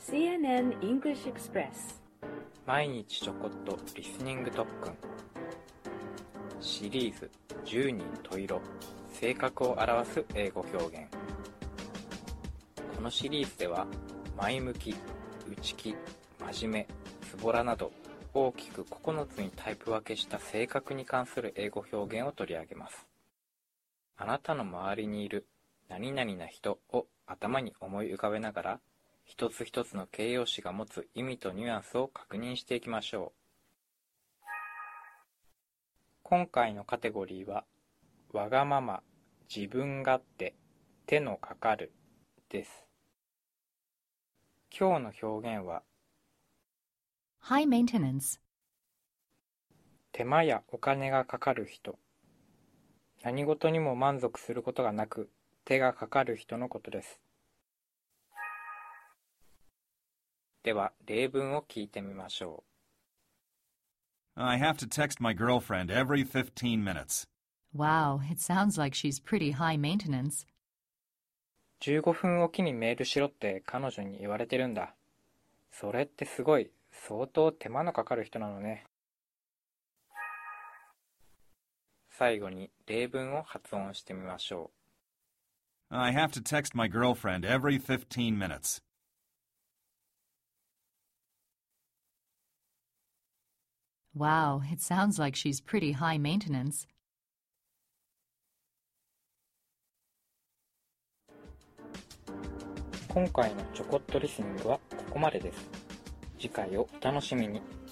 CNN English Express 毎日ちょこっとリスニング特訓シリーズ10人十色性格を表す英語表現。このシリーズでは前向き、内気、真面目、ズボラなど大きく9つにタイプ分けした性格に関する英語表現を取り上げます。あなたの周りにいる何々な人を頭に思い浮かべながら一つ一つの形容詞が持つ意味とニュアンスを確認していきましょう。今回のカテゴリーはわがまま、自分勝手、手のかかるです。今日の表現は High maintenance. 手間やお金がかかる人、何事にも満足することがなく手がかかる人のことです。では例文を聞いてみましょう。 I have to text my girlfriend every 15 minutes. Wow, it sounds like she's pretty high maintenance. 15分おきにメールしろって彼女に言われてるんだ。それってすごい、相当手間のかかる人なのね。最後に例文を発音してみましょう。 I have to text my girlfriend every 15 minutes. Wow, it sounds like she's pretty high maintenance. 今回のちょこっとリスニングはここまでです。次回をお楽しみに。